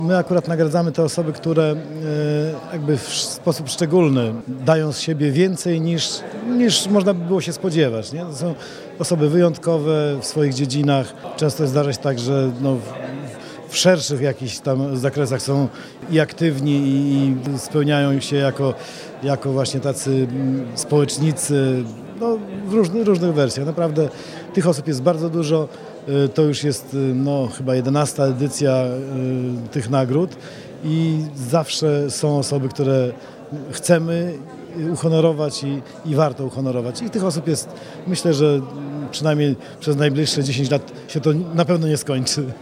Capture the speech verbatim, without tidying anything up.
My akurat nagradzamy te osoby, które e, jakby w sposób szczególny dają z siebie więcej niż, niż można by było się spodziewać. Nie? To są osoby wyjątkowe w swoich dziedzinach. Często zdarza się tak, że no, w, w szerszych jakichś tam zakresach są i aktywni i, i spełniają się jako, jako właśnie tacy społecznicy no, w różnych, różnych wersjach. Naprawdę tych osób jest bardzo dużo. To już jest no, chyba jedenasta edycja y, tych nagród i zawsze są osoby, które chcemy uhonorować i, i warto uhonorować. I tych osób jest, myślę, że przynajmniej przez najbliższe dziesięć lat się to na pewno nie skończy.